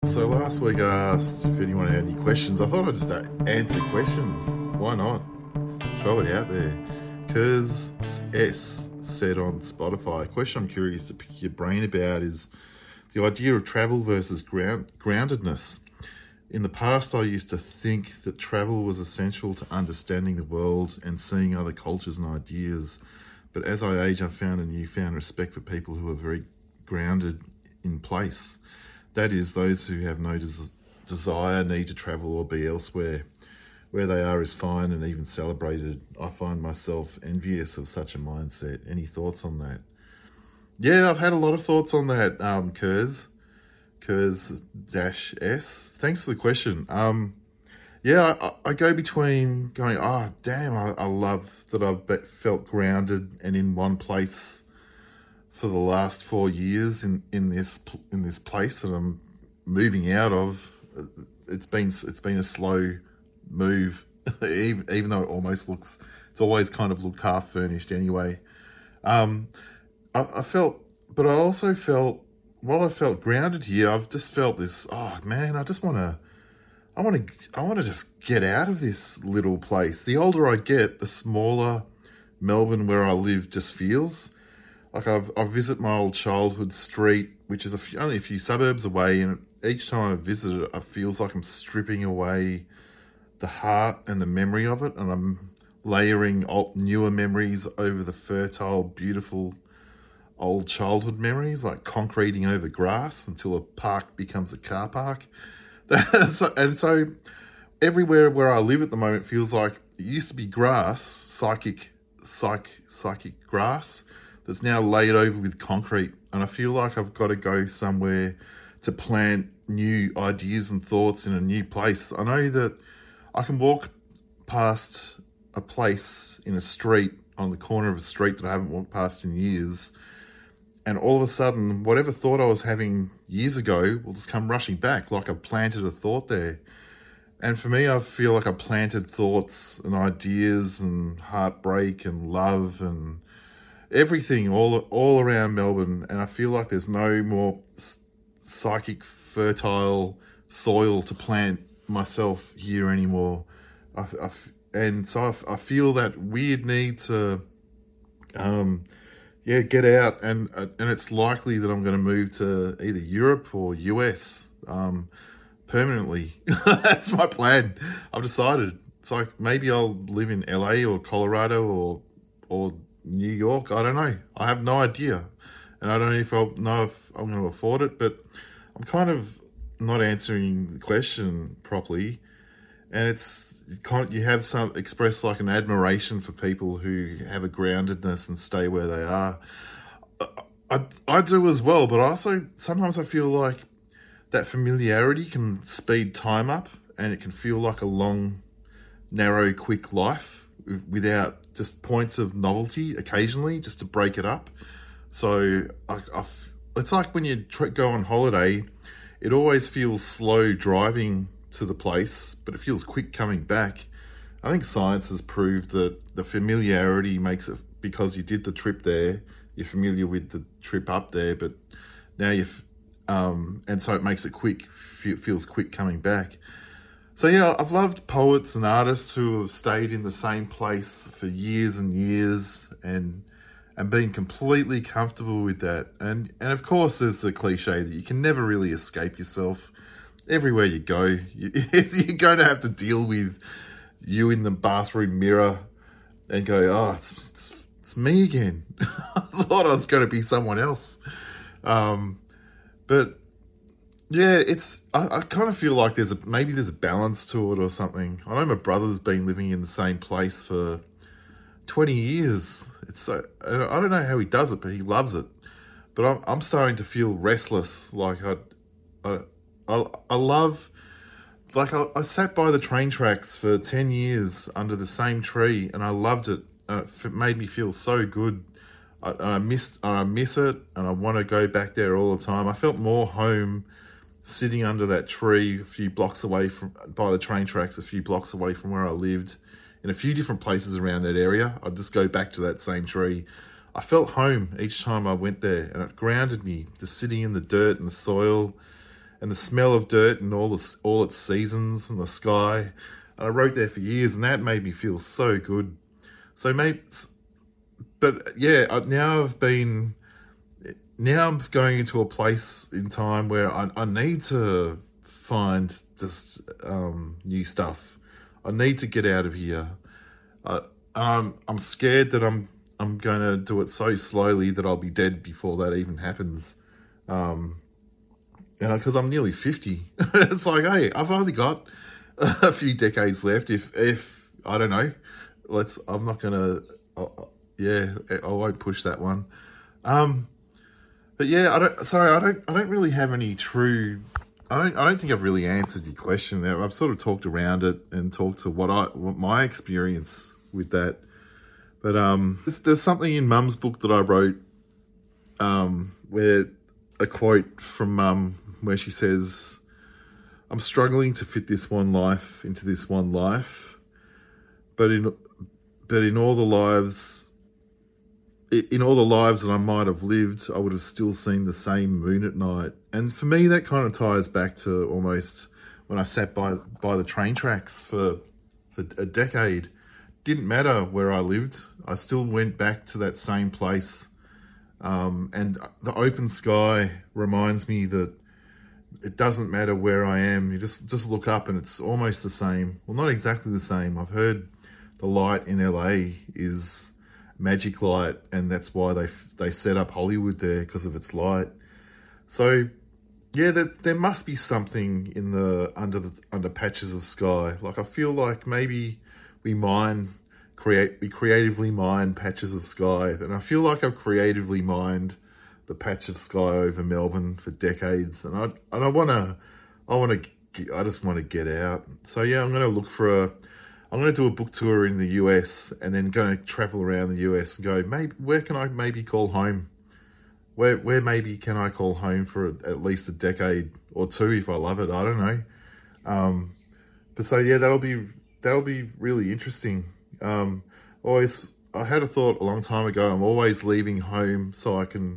So last week I asked if anyone had any questions. I thought I'd just answer questions. Why not? Throw it out there. Kurs S said on Spotify, a question I'm curious to pick your brain about is the idea of travel versus groundedness. In the past, I used to think that travel was essential to understanding the world and seeing other cultures and ideas. But as I age, I've found a newfound respect for people who are very grounded in place. That is, those who have no desire, need to travel or be elsewhere. Where they are is fine and even celebrated. I find myself envious of such a mindset. Any thoughts on that? Yeah, I've had a lot of thoughts on that, Kurs-S. Thanks for the question. I go between going, oh, damn, I love that I've felt grounded and in one place for the last 4 years in this place that I'm moving out of. It's been a slow move, even though it's always kind of looked half furnished anyway. I also felt, while I felt grounded here, I've just felt this, oh man, I want to just get out of this little place. The older I get, the smaller Melbourne where I live just feels. Like I visit my old childhood street, which is only a few suburbs away, and each time I visit it, it feels like I'm stripping away the heart and the memory of it, and I'm layering newer memories over the fertile, beautiful old childhood memories, like concreting over grass until a park becomes a car park. So everywhere where I live at the moment feels like it used to be grass, psychic grass, that's now laid over with concrete, and I feel like I've got to go somewhere to plant new ideas and thoughts in a new place. I know that I can walk past a place in a street, on the corner of a street that I haven't walked past in years, and all of a sudden, whatever thought I was having years ago will just come rushing back, like I've planted a thought there. And for me, I feel like I planted thoughts and ideas and heartbreak and love and everything all around Melbourne, and I feel like there's no more psychic fertile soil to plant myself here anymore. I feel that weird need to get out, and it's likely that I'm going to move to either Europe or US permanently. That's my plan. I've decided. It's like maybe I'll live in LA or Colorado or New York. I don't know. I have no idea. And I don't know if I'm going to afford it, but I'm kind of not answering the question properly. And it's kind of, you have some express like an admiration for people who have a groundedness and stay where they are. I do as well, but also sometimes I feel like that familiarity can speed time up, and it can feel like a long, narrow, quick life without just points of novelty occasionally, just to break it up. So it's like when you go on holiday, it always feels slow driving to the place, but it feels quick coming back. I think science has proved that the familiarity makes it, because you did the trip there, you're familiar with the trip up there, but now and so it makes it quick, feels quick coming back. So yeah, I've loved poets and artists who have stayed in the same place for years and years and been completely comfortable with that. And of course, there's the cliche that you can never really escape yourself. Everywhere you go, you're going to have to deal with you in the bathroom mirror and go, oh, it's me again. I thought I was going to be someone else. But yeah, I kind of feel like there's a balance to it or something. I know my brother's been living in the same place for 20 years. I don't know how he does it, but he loves it. But I'm starting to feel restless. Like I love, like I sat by the train tracks for 10 years under the same tree, and I loved it. It made me feel so good. I miss it, and I want to go back there all the time. I felt more home sitting under that tree by the train tracks a few blocks away from where I lived, in a few different places around that area. I'd just go back to that same tree. I felt home each time I went there, and it grounded me, just sitting in the dirt and the soil and the smell of dirt and all its seasons and the sky. And I wrote there for years, and that made me feel so good. So but yeah, now I'm going into a place in time where I need to find just new stuff. I need to get out of here. I'm scared that I'm going to do it so slowly that I'll be dead before that even happens. And because I'm nearly 50, it's like, hey, I've only got a few decades left. If I don't know, I'm not gonna. I won't push that one. But yeah, I don't really have any true. I don't think I've really answered your question. I've sort of talked around it and talked to what my experience with that. But there's something in Mum's book that I wrote, where a quote from Mum where she says, "I'm struggling to fit this one life into this one life, but in all the lives." In all the lives that I might have lived, I would have still seen the same moon at night. And for me, that kind of ties back to almost when I sat by the train tracks for a decade. Didn't matter where I lived. I still went back to that same place. And the open sky reminds me that it doesn't matter where I am. You just look up and it's almost the same. Well, not exactly the same. I've heard the light in LA is magic light, and that's why they set up Hollywood there, because of its light. So yeah, there must be something in under patches of sky. Like, I feel like maybe we creatively mine patches of sky, and I feel like I've creatively mined the patch of sky over Melbourne for decades, and I just want to get out. So yeah, I'm going to do a book tour in the US, and then going to travel around the US and go, where can I maybe call home? Where maybe can I call home for at least a decade or two if I love it? I don't know. But so yeah, that'll be really interesting. I had a thought a long time ago. I'm always leaving home so I can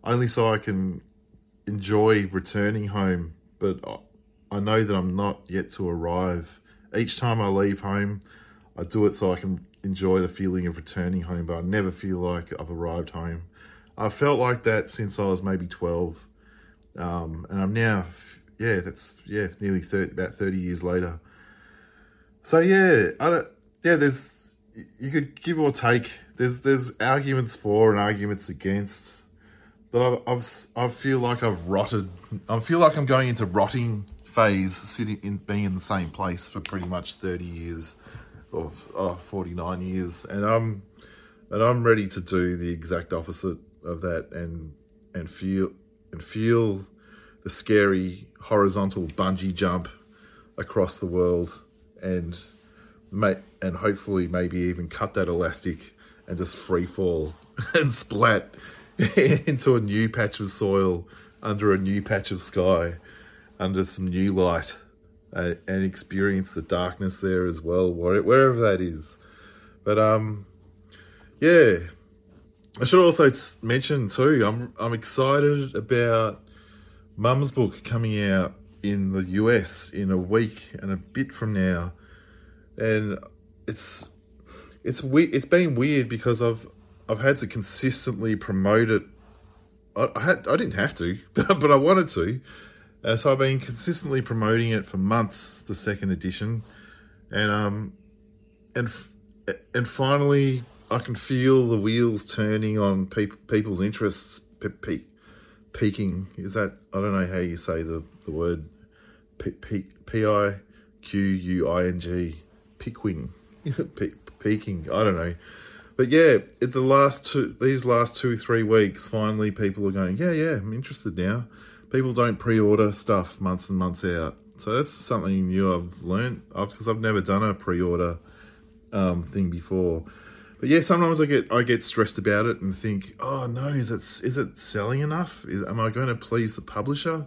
enjoy returning home, but I know that I'm not yet to arrive. Each time I leave home, I do it so I can enjoy the feeling of returning home, but I never feel like I've arrived home. I felt like that since I was maybe 12. And I'm now, nearly about 30 years later. So you could give or take. There's arguments for and arguments against, but I feel like I've rotted. I feel like I'm going into rotting phase, being in the same place for pretty much 30 years of 49 years, and I'm ready to do the exact opposite of that, and feel the scary horizontal bungee jump across the world, and hopefully maybe even cut that elastic and just free fall and splat into a new patch of soil under a new patch of sky, under some new light, and experience the darkness there as well, wherever that is. But I should also mention too, I'm excited about Mum's book coming out in the US in a week and a bit from now, and it's been weird because I've had to consistently promote it. I didn't have to, but I wanted to. So I've been consistently promoting it for months, the second edition, and finally I can feel the wheels turning on people's interests peaking. Is that, I don't know how you say the word, Piquing, peaking. I don't know, but yeah, these last 2-3 weeks, finally people are going, yeah, I'm interested now. People don't pre-order stuff months and months out. So that's something new I've learned, because I've never done a pre-order thing before. But yeah, sometimes I get stressed about it and think, oh no, is it selling enough? Am I going to please the publisher?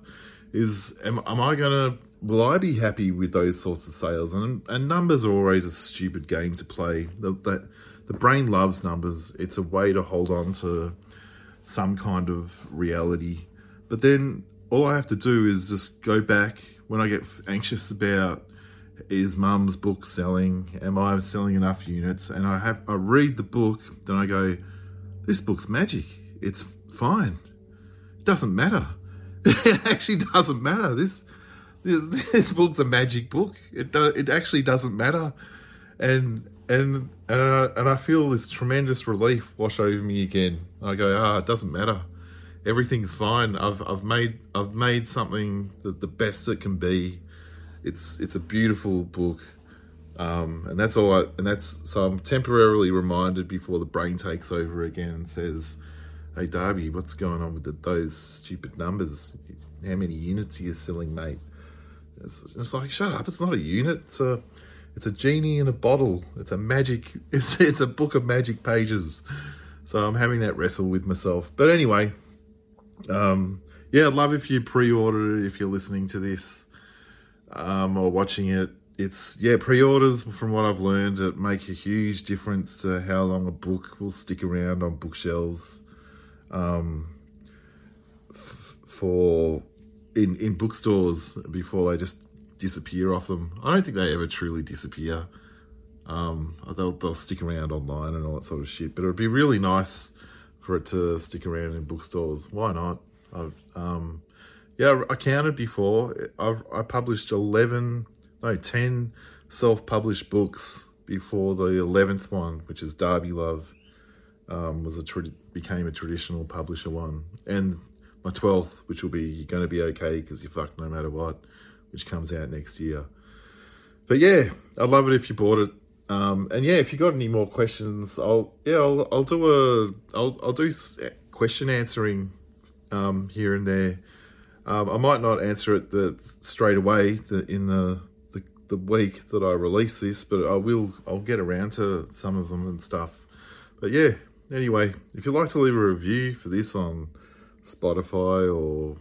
Will I be happy with those sorts of sales? And numbers are always a stupid game to play. The brain loves numbers. It's a way to hold on to some kind of reality. But then all I have to do is just go back when I get anxious about, is Mum's book selling? Am I selling enough units? And I read the book, then I go, this book's magic. It's fine. It doesn't matter. It actually doesn't matter. This book's a magic book. It actually doesn't matter. And I feel this tremendous relief wash over me again. I go, it doesn't matter. Everything's fine. I've made something the best it can be. It's a beautiful book, and that's all. So I'm temporarily reminded before the brain takes over again and says, "Hey Darby, what's going on with those stupid numbers? How many units are you selling, mate?" It's like, shut up! It's not a unit. It's a genie in a bottle. It's a magic. It's a book of magic pages. So I'm having that wrestle with myself. But anyway, yeah, I'd love if you pre-order it if you're listening to this. Or watching it. Pre-orders, from what I've learned, it make a huge difference to how long a book will stick around on bookshelves. In bookstores before they just disappear off them. I don't think they ever truly disappear. They'll stick around online and all that sort of shit. But it would be really nice for it to stick around in bookstores. Why not? I counted before. I published 10 self-published books before the 11th one, which is Darby Love, became a traditional publisher one, and my 12th, which will be You're Gonna Be Okay Because You're Fucked No Matter What, which comes out next year. But yeah, I'd love it if you bought it. And yeah, if you got any more questions, I'll do question answering here and there. I might not answer it straight away in the week that I release this, but I'll get around to some of them and stuff. But yeah, anyway, if you'd like to leave a review for this on Spotify or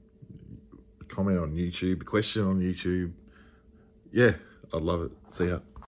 comment on YouTube, a question on YouTube, yeah, I'd love it. See ya.